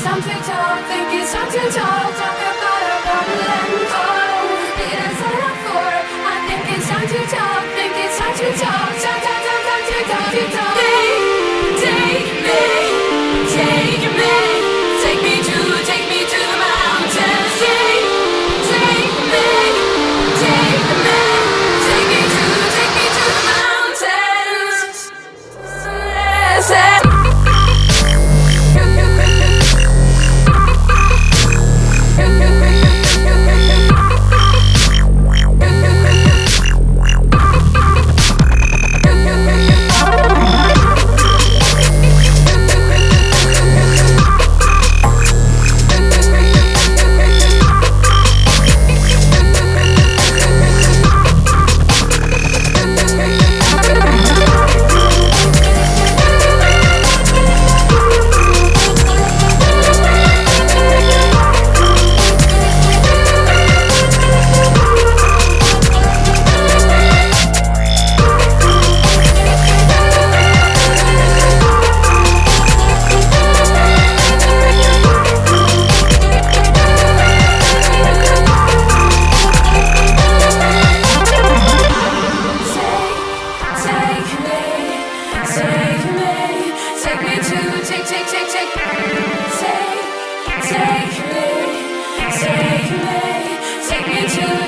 time to talk, think it's time to talk. Talk about our problems. Oh, it is up for. I think it's time to talk, think it's time to talk. Time to talk, to talk. Take me, take me, take me to the mountains. Take me, take me, take me to the mountains. Listen. Take me to